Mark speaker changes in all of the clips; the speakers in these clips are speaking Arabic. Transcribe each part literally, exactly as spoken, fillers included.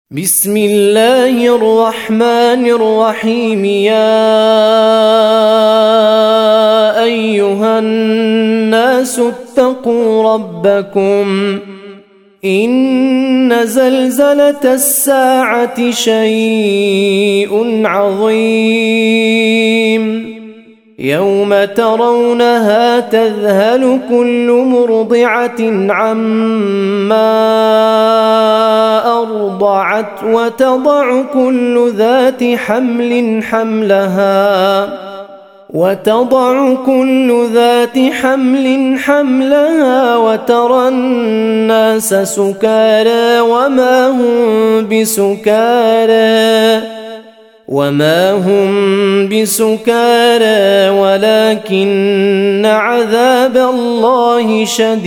Speaker 1: بسم الله الرحمن الرحيم. يا أيها الناس اتقوا ربكم إن زلزلة الساعة شيء عظيم يوم ترونها تذهل كل مرضعة عما أرضعت وتضع كل ذات حمل حملها وتضع كل ذات حمل حملها وترى الناس سكارى وما هم بسكارى وما هم بسكارى ولكن عذاب الله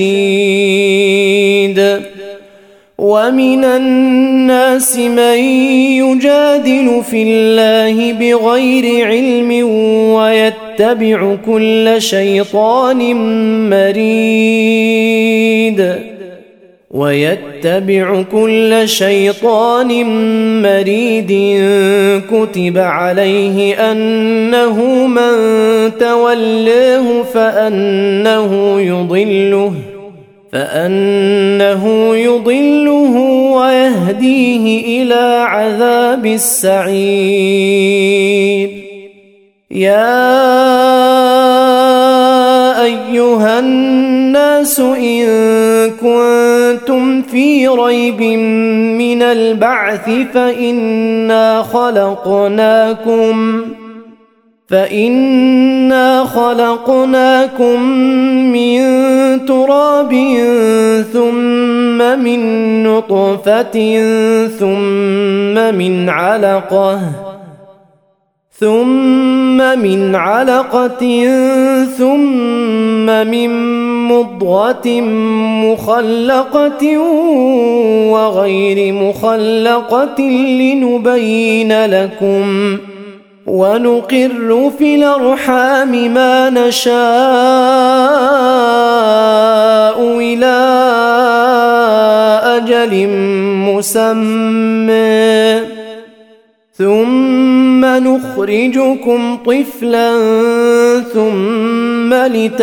Speaker 1: شديد. ومن الناس من يجادل في الله بغير علم ويتبع كل شيطان مريد ويتبع كل شيطان مريد كتب عليه أنه من تولاه فأنه يضله فأنه يضله ويهديه إلى عذاب السعير. يا أيها الناس إن كنتم في ريب من البعث فإنا خلقناكم فإنا خلقناكم من تراب ثم من نطفة ثم من علقة ثم من علقة ثم من مضغة مخلقة وغير مخلقة لنبين لكم ونقر في الأرحام ما نشاء إلى أجل مسمى ثم نخرجكم طفلا ثم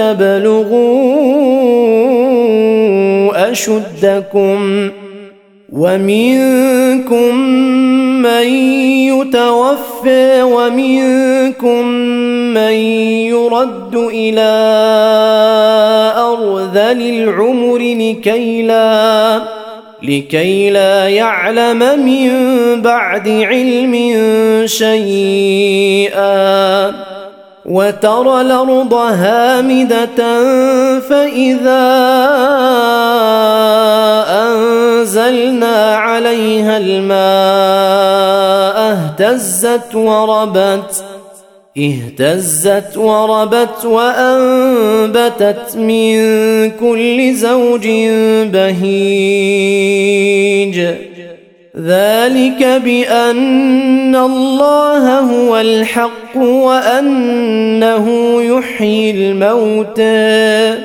Speaker 1: لتبلغوا أشدكم ومنكم من يتوفى ومنكم من يرد إلى أرذل العمر لكي لا لكي لا يعلم من بعد علم شيئا وترى الأرض هامدة فإذا أنزلنا عليها الماء اهتزت وربت اهتزت وربت وأنبتت من كل زوج بهيج. ذلك بأن الله هو الحق وأنه يحيي الموتى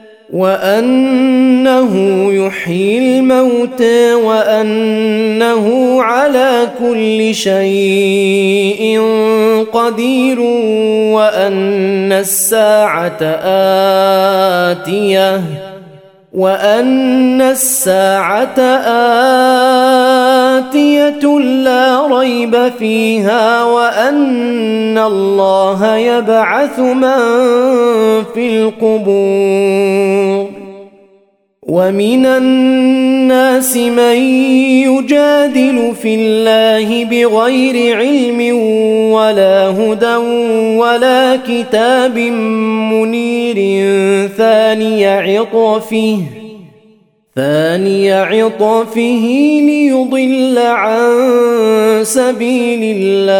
Speaker 1: وأنه يحيي الموتى وأنه على كل شيء قدير وأن الساعة آتية وأن الساعة آتية لا ريب فيها وأن الله يبعث من في القبور. ومن الناس من يجادل في الله بغير علم ولا هدى ولا كتاب منير ثاني عطفه ثاني عطفه ليضل عن سبيل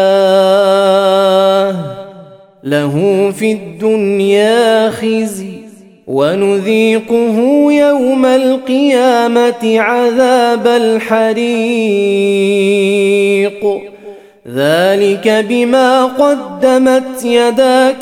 Speaker 1: الله له في الدنيا خزي ونذيقه يوم القيامة عذاب الحريق. ذلك بما قدمت يداك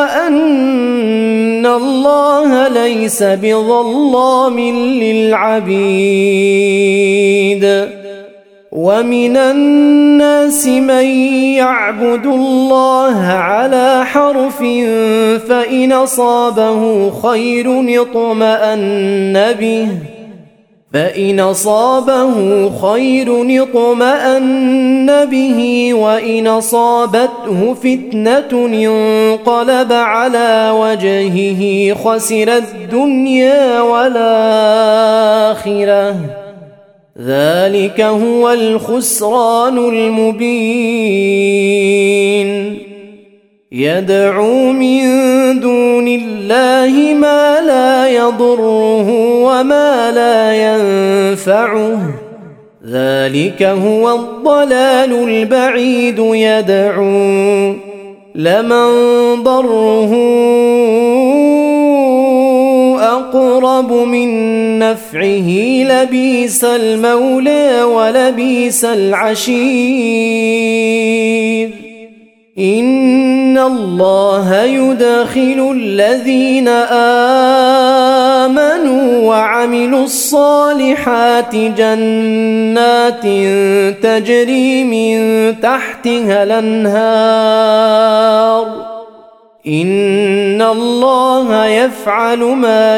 Speaker 1: وأن الله ليس بظلام للعبيد. ومن الناس من يعبد الله على حرف فإن أصابه خير اطمأن به فإن أصابه خير اطمأن به وإن أصابته فتنة انقلب على وجهه خسر الدنيا والآخرة ذلك هو الخسران المبين يدعو من دون الله ما لا يضره وما لا ينفعه ذلك هو الضلال البعيد يدعو لمن ضره أقرب من نفعه لبئس المولى ولبئس العشير إن الله يدخل الذين آمنوا وعملوا الصالحات جنات تجري من تحتها الأنهار إن الله يفعل ما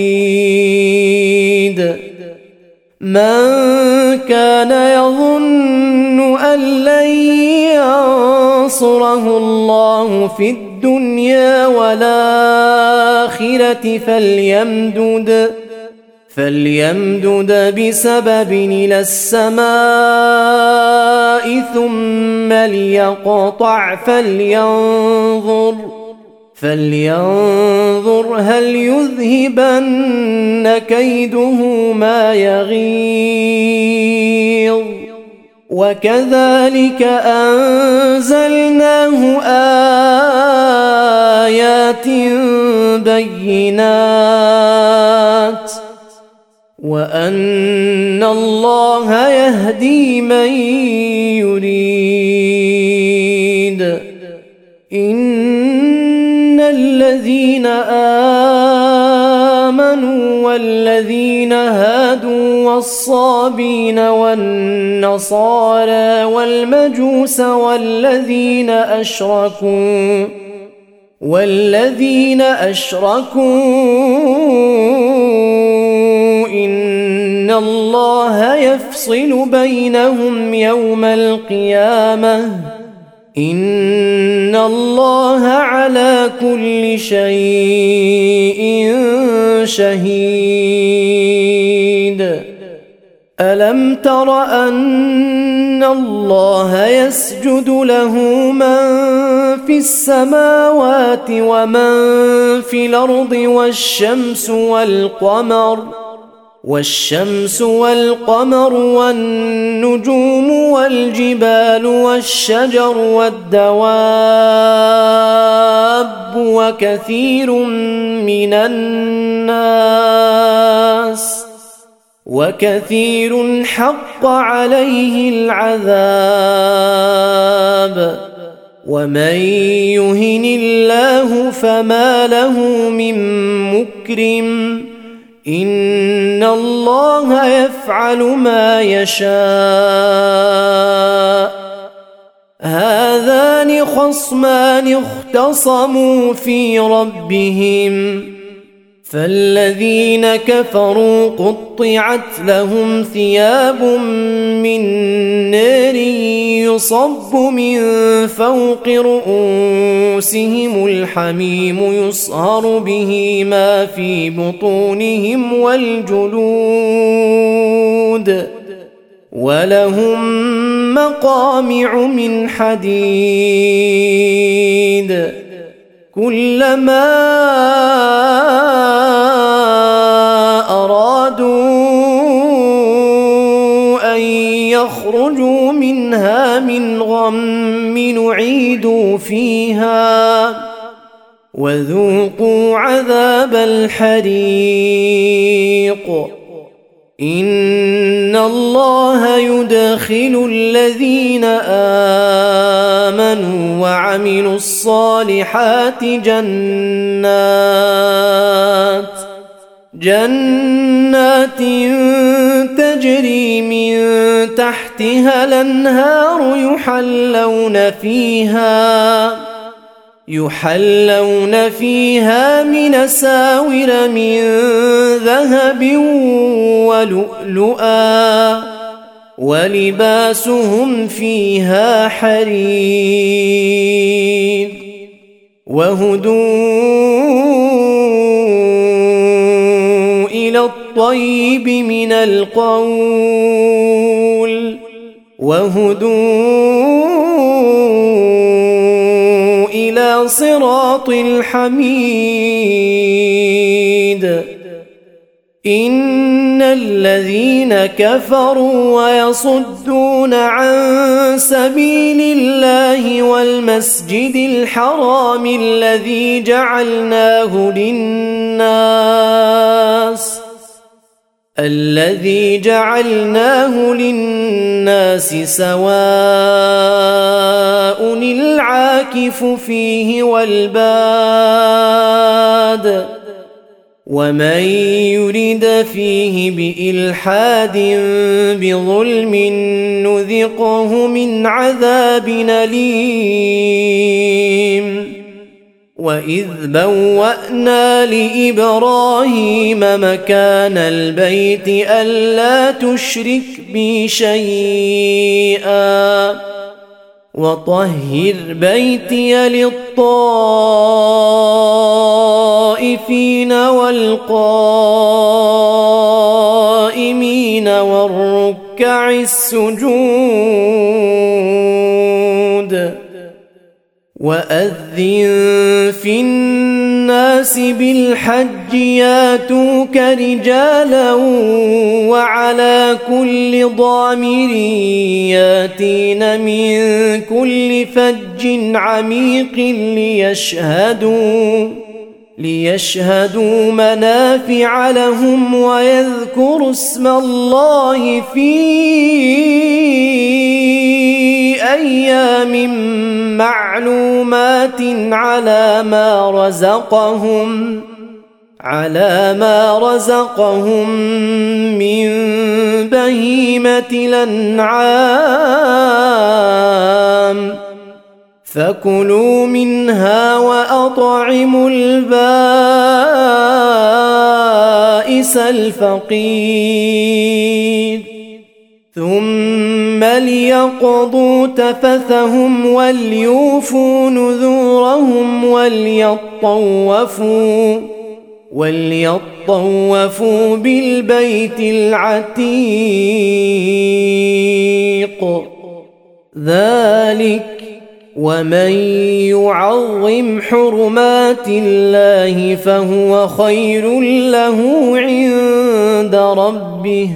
Speaker 1: يريد من كان يظن أن لن ينصره الله في الدنيا والآخرة فليمدد فليمدد بسبب إلى السماء ثم ليقطع فلينظر فلينظر هل يذهبن كيده ما يغيظ وكذلك أنزلناه آيات بينات وأن الله يهدي من يريد إن الذين آمنوا والذين هادوا والصابين والنصارى والمجوس والذين أشركوا والذين أشركوا إن الله يفصل بينهم يوم القيامة إن الله على كل شيء شهيد ألم تر أن الله يسجد له من في السماوات ومن في الأرض والشمس والقمر والشمس والقمر والنجوم والجبال والشجر والدواب وكثير من الناس وكثير حق عليه العذاب ومن يهن الله فما له من مكرم إن الله يفعل ما يشاء هذان خصمان اختصموا في ربهم فالذين كفروا قطعت لهم ثياب من نار يصب من فوق رؤوسهم الحميم يصهر به ما في بطونهم والجلود ولهم مقامع من حديد كلما أرادوا أن يخرجوا منها من غم نعيدوا فيها وذوقوا عذاب الحريق إن الله يدخل الذين آمنوا وعملوا الصالحات جنات جنات تجري من تحتها الأنهار يحلون فيها يحلون فيها من أساور من ذهب ولؤلؤا ولباسهم فيها حرير وهدوا إلى الطيب من القول وهدوا إلى صراط الحميد إن الذين كفروا ويصدون عن سبيل الله والمسجد الحرام الذي جعلناه للناس الذي جعلناه للناس سواء العاكف فيه والباد ومن يرد فيه بإلحاد بظلم نذقه من عذاب أليم وإذ بوأنا لإبراهيم مكان البيت ألا تشرك بي شيئا وطهر بيتي للطائفين والقائمين والركع السجود وأذن في الناس بالحج ياتوك رجالا وعلى كل ضامر ياتين من كل فج عميق ليشهدوا ليشهدوا منافع لهم ويذكروا اسم الله في أيام معلومات على ما رزقهم على ما رزقهم من بهيمة الأنعام فكلوا منها وأطعموا البائس الفقير ثم ليقضوا تفثهم وليوفوا نذورهم وليطوفوا وليطوفوا بالبيت العتيق ذلك ومن يعظم حرمات الله فهو خير له عند ربه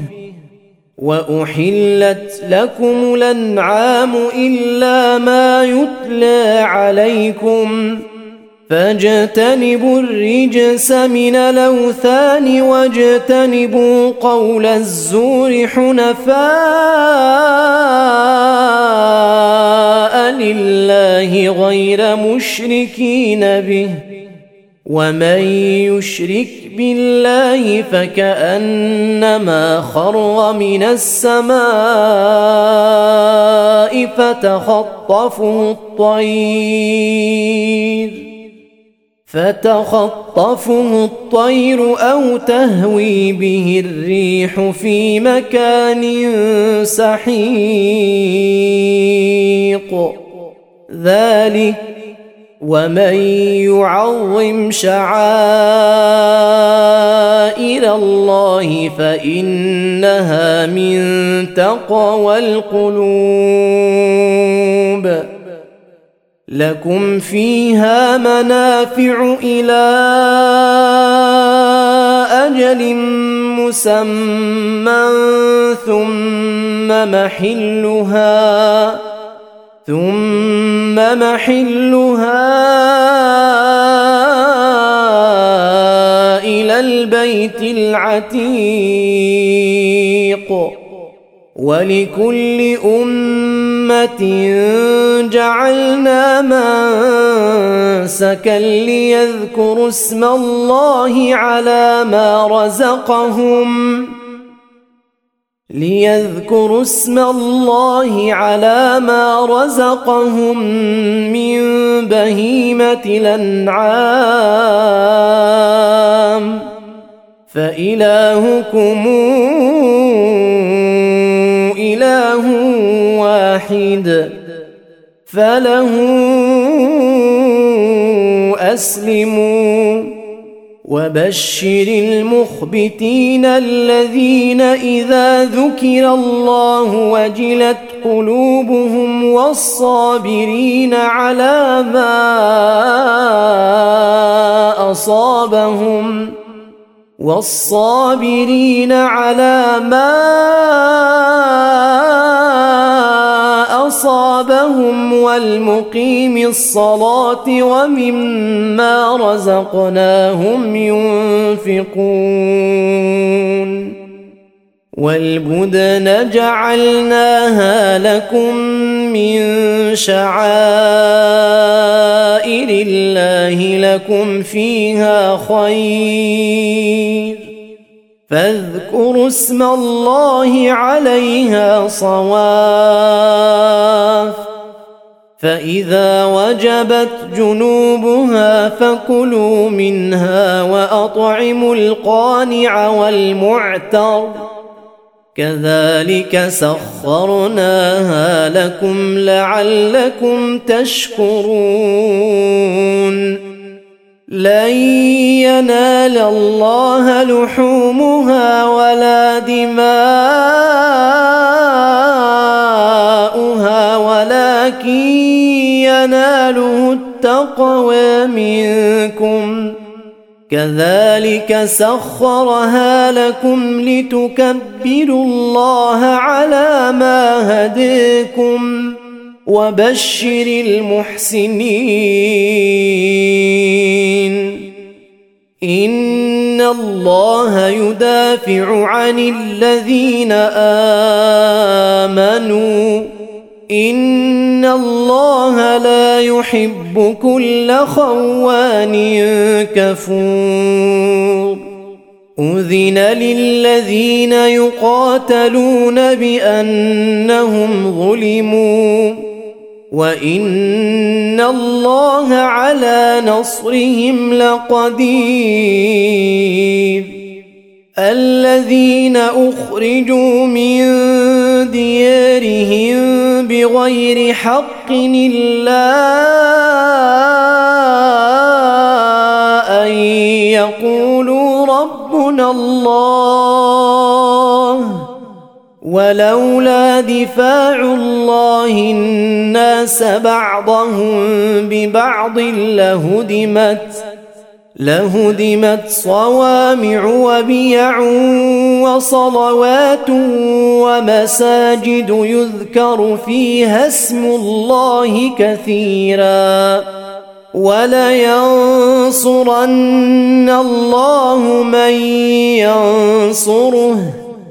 Speaker 1: وأحلت لكم الأنعام إلا ما يتلى عليكم فاجتنبوا الرجس من الأوثان واجتنبوا قول الزور حنفاء لله غير مشركين به ومن يشرك بالله فكأنما خر من السماء فتخطفه الطير فتخطفه الطير أو تهوي به الريح في مكان سحيق ذلك ومن يعظم شعائر الله فإنها من تقوى القلوب لكم فيها منافع إلى أجل مسمى ثم محلها ثم محلها إلى البيت العتيق ولكل أمة جعلنا منسكا ليذكروا اسم الله على ما رزقهم ليذكروا اسم الله على ما رزقهم من بهيمة الأنعام فإلهكم إله واحد فله أسلموا وبشر المخبتين الذين إذا ذكر الله وجلت قلوبهم والصابرين على ما أصابهم والصابرين على ما أصابهم والمقيم الصلاة ومما رزقناهم ينفقون والبدن جعلناها لكم من شعائر الله لكم فيها خير فاذكروا اسم الله عليها صواف فإذا وجبت جنوبها فكلوا منها وأطعموا القانع والمعتر كذلك سخرناها لكم لعلكم تشكرون لن ينال الله لحومها ولا دماؤها ولكن يناله التقوى منكم كذلك سخرها لكم لتكبروا الله على ما هداكم وبشر المحسنين إن الله يدافع عن الذين آمنوا إن الله لا يحب كل خوان كفور أذن للذين يقاتلون بأنهم ظلموا وإن الله على نصرهم لقدير الذين أخرجوا من ديارهم بغير حق إلا أن يقولوا ربنا الله ولولا دفاع الله الناس بعضهم ببعض لهدمت لهدمت صوامع وبيع وصلوات ومساجد يذكر فيها اسم الله كثيرا ولينصرن الله من ينصره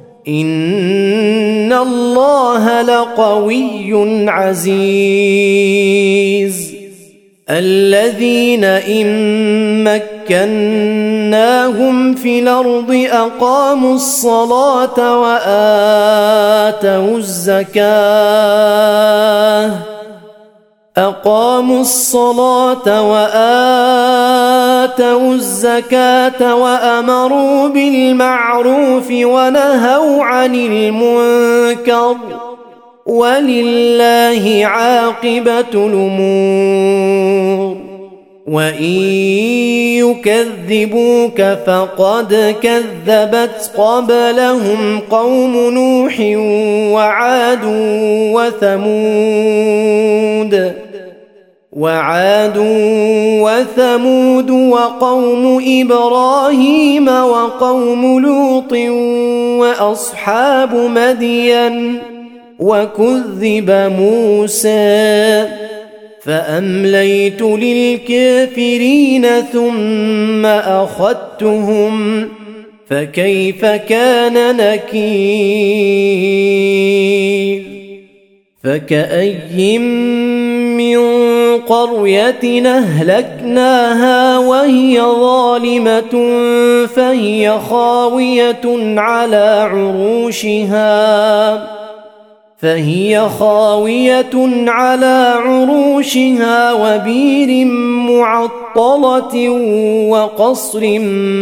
Speaker 1: إن الله لقوي عزيز الذين إن مكناهم في الأرض أقاموا الصلاة وآتوا الزكاة أقاموا الصلاة وآتوا الزكاة وأمروا بالمعروف ونهوا عن المنكر ولله عاقبة الأمور وإن يكذبوك فقد كذبت قبلهم قوم نوح وعاد وثمود وعاد وثمود وقوم إبراهيم وقوم لوط وأصحاب مدين وكذب موسى فأمليت للكافرين ثم أخذتهم فكيف كان نكير فكأي من قرية أهلكناها وهي ظالمة فهي خاوية على عروشها فهي خاوية على عروشها وبير معطلة وقصر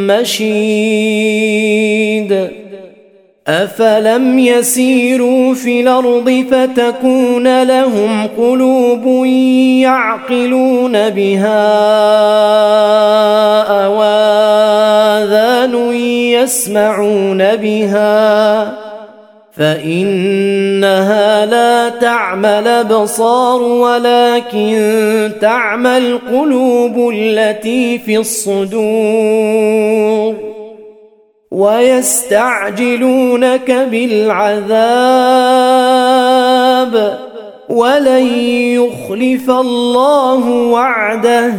Speaker 1: مشيد أفلم يسيروا في الأرض فتكون لهم قلوب يعقلون بها أو آذان يسمعون بها فإنها لا تعمى الأبصار ولكن تعمى القلوب التي في الصدور ويستعجلونك بالعذاب ولن يخلف الله وعده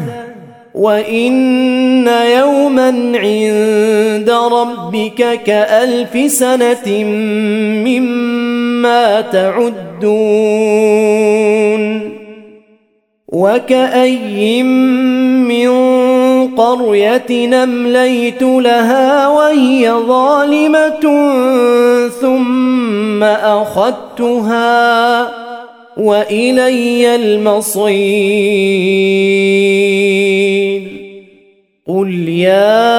Speaker 1: وإن يوما عند ربك كألف سنة مما تعدون وكأي من قرية أمليت لها وهي ظالمة ثم أخذتها وإلي المصير قل يا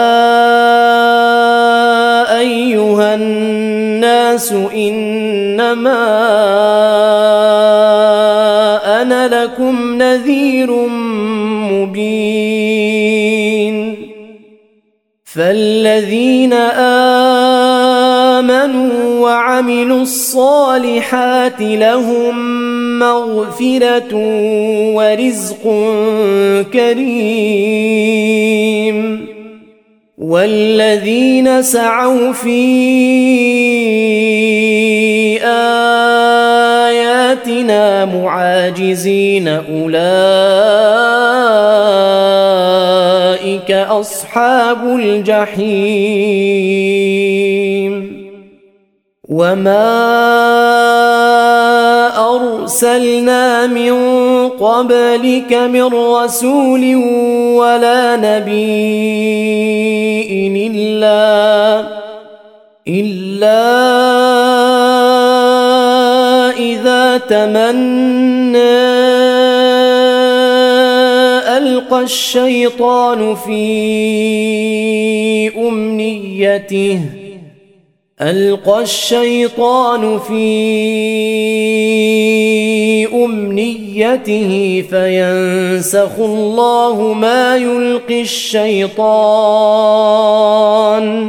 Speaker 1: أيها الناس إنما أنا لكم نذير مبين فالذين آمنوا وعملوا الصالحات لهم مغفرة ورزق كريم والذين سعوا في آياتنا معاجزين أولئك أصحاب الجحيم وما أرسلنا من قبلك من رسول ولا نبي إلا إلا إذا تمنى ألقى الشيطان في أمنيته ألقى الشيطان في أمنيته فينسخ الله ما يلقي الشيطان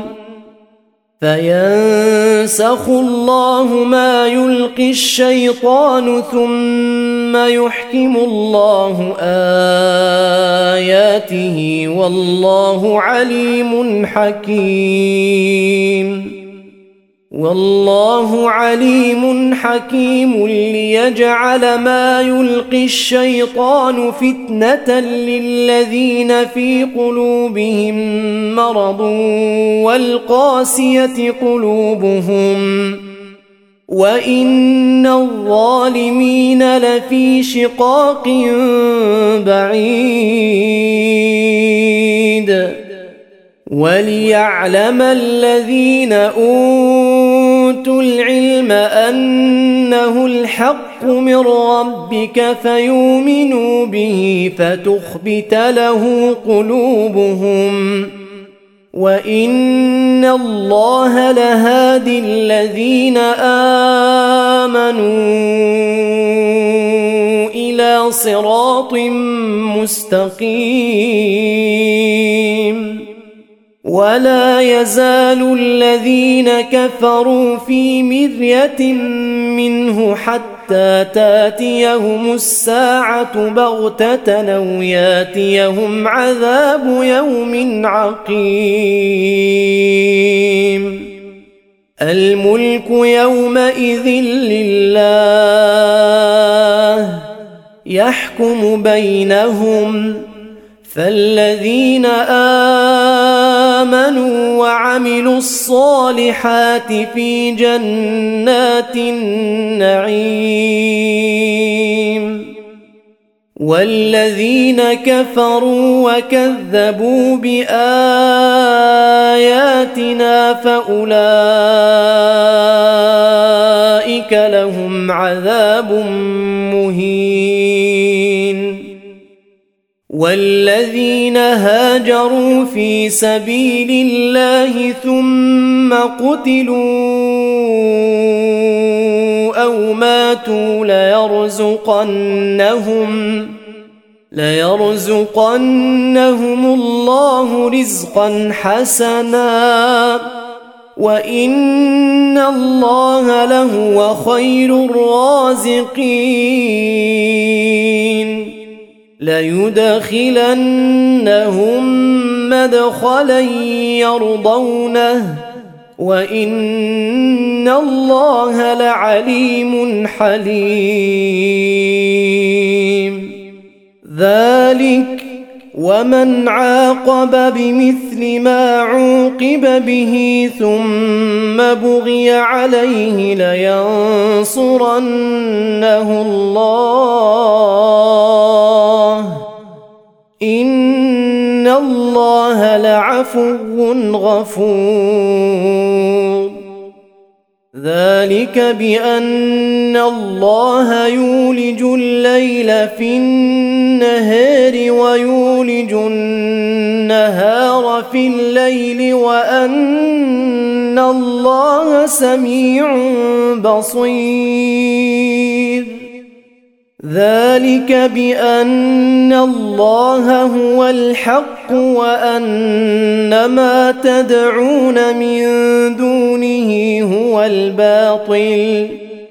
Speaker 1: فينسخ الله ما يلقي الشيطان ثم يحكم الله آياته والله عليم حكيم والله عليم حكيم ليجعل ما يلقي الشيطان فتنة للذين في قلوبهم مرض والقاسية قلوبهم وإن الظالمين لفي شقاق بعيد وليعلم الذين أوتوا العلم أنه الحق من ربك فيؤمنوا به فتخبت له قلوبهم وإن الله لهادي الذين آمنوا إلى صراط مستقيم ولا يزال الذين كفروا في مرية منه حتى تاتيهم الساعة بغتة أو ياتيهم عذاب يوم عقيم الملك يومئذ لله يحكم بينهم فالذين آمنوا وعملوا الصالحات في جنات النعيم والذين كفروا وكذبوا بآياتنا فأولئك لهم عذاب مهين والذين هاجروا في سبيل الله ثم قتلوا أو ماتوا ليرزقنهم ليرزقنهم الله رزقا حسنا وإن الله لهو خير الرازقين ليدخلنهم مدخلا يرضونه وإن الله لعليم حليم ذلك ومن عاقب بمثل ما عوقب به ثم بغي عليه لينصرنه الله إن الله لعفو غفور ذلك بأن الله يولج الليل في النهار ويولج النهار في الليل وأن الله سميع بصير ذلك بأن الله هو الحق وأن ما تدعون من دونه هو الباطل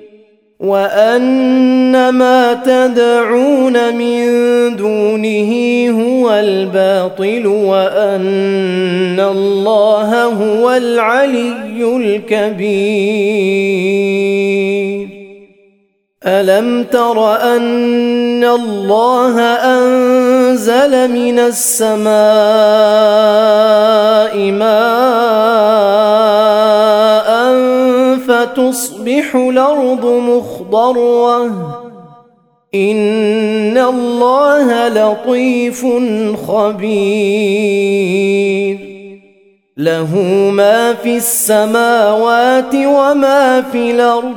Speaker 1: وأن ما تدعون من دونه هو الباطل وأن الله هو العلي الكبير ألم تر أن الله أنزل من السماء ماء فتصبح الأرض مخضرة إن الله لطيف خبير له ما في السماوات وما في الأرض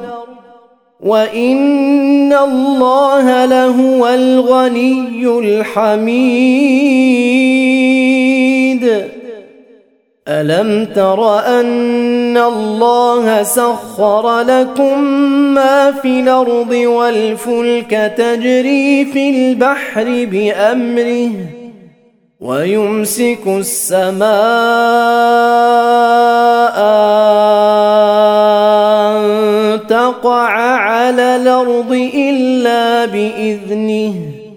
Speaker 1: وإن الله لهو الغني الحميد ألم تر أن الله سخر لكم ما في الأرض والفلك تجري في البحر بأمره ويمسك السماء أن تقع على الأرض إلا بإذنه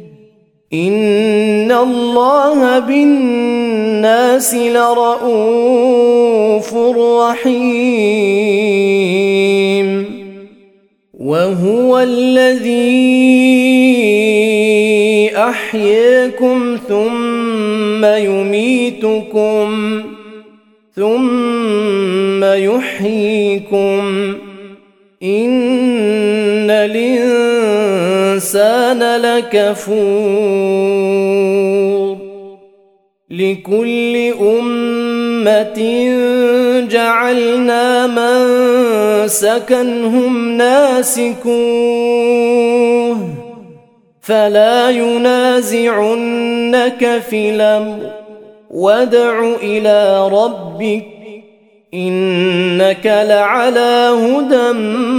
Speaker 1: إن الله بالناس لرؤوف رحيم وهو الذي أحياكم ثم يميتكم ثم يحييكم إن الإنسان لكفور لكل أمة جعلنا منسكا هم ناسكوه فلا ينازعنك في الأمر وادع إلى ربك إنك لعلى هدى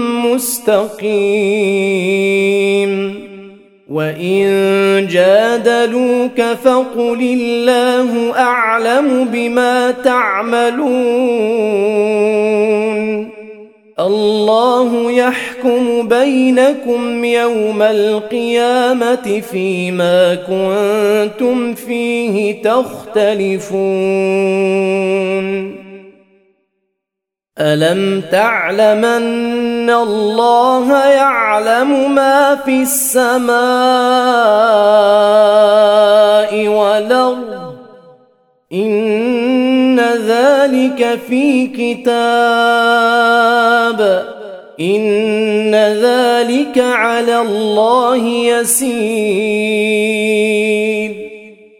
Speaker 1: مستقيم وإن جادلوك فقل الله أعلم بما تعملون الله يحكم بينكم يوم القيامة فيما كنتم فيه تختلفون ألم تعلم أن الله يعلم ما في السماء والأرض إن ذلك في كتاب إن ذلك على الله يسير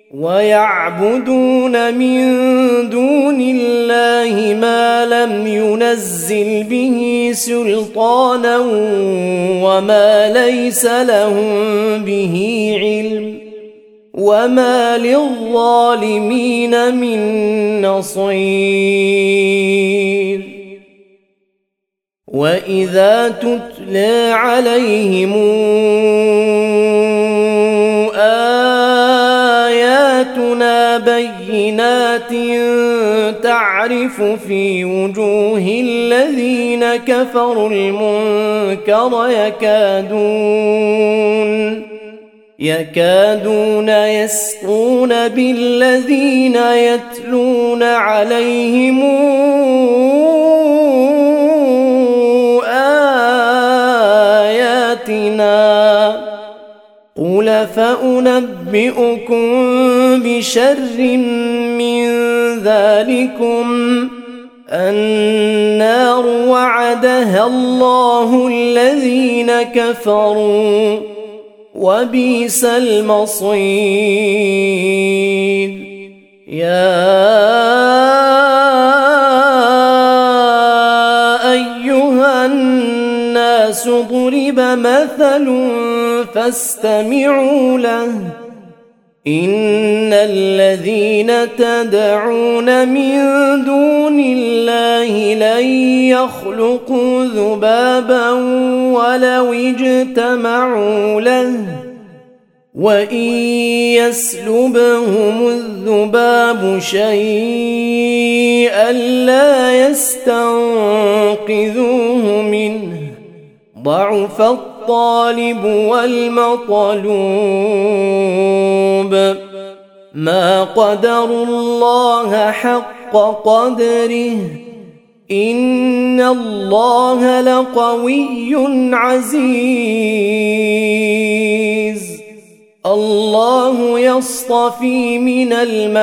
Speaker 1: ويعبدون من دون الله ما لم ينزل به سلطانا وما ليس لهم به علم وما للظالمين من نصير وإذا تتلى عليهم آياتنا بينات تعرف في وجوه الذين كفروا المنكر يكادون يكادون يسطون بالذين يتلون عليهم آياتنا قل فأنبئكم بشر من ذلكم النار وعدها الله الذين كفروا وبئس المصير يا أيها الناس ضرب مثل فاستمعوا له إن الذين تدعون من دون الله لن يخلقوا ذبابا ولو اجتمعوا له وإن يسلبهم الذباب شيئا لا يستنقذوه منه ضعف الطالب والمطلوب ما قدروا الله حق قدره إن الله لقوي عزيز الله يصطفي من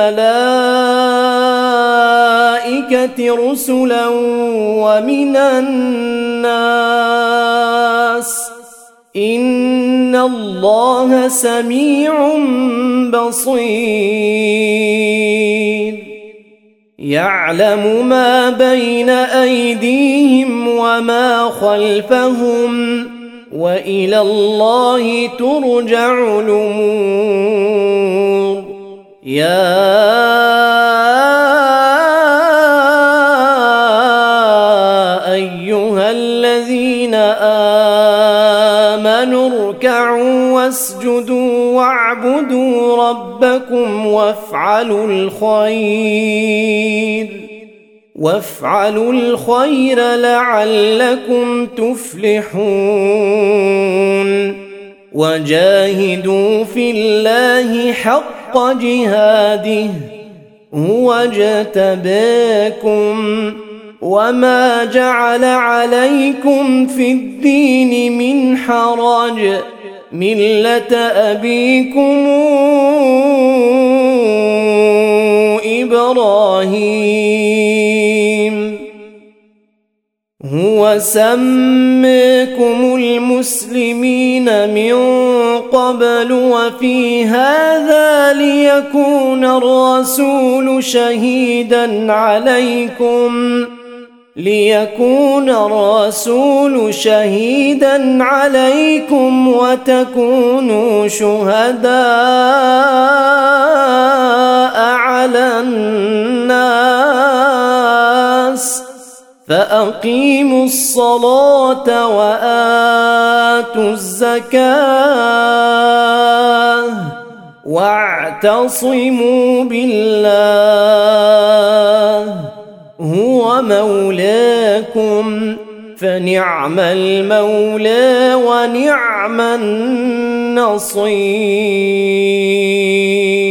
Speaker 1: الملائكة رسلا ومن الناس إن الله سميع بصير يعلم ما بين أيديهم وما خلفهم وإلى الله ترجع الأمور يا أيها الذين آمنوا اركعوا واسجدوا واعبدوا ربكم وافعلوا الخير وافعلوا الخير لعلكم تفلحون وجاهدوا في الله حق جهاده هو اجتباكم وما جعل عليكم في الدين من حرج ملة أبيكم إبراهيم هو سماكم المسلمين من قبل وفي هذا ليكون الرسول شهيدا عليكم ليكون الرسول شهيدا عليكم وتكونوا شهداء على الناس فأقيموا الصلاة وآتوا الزكاة واعتصموا بالله هو مولاكم فنعم المولى ونعم النصير.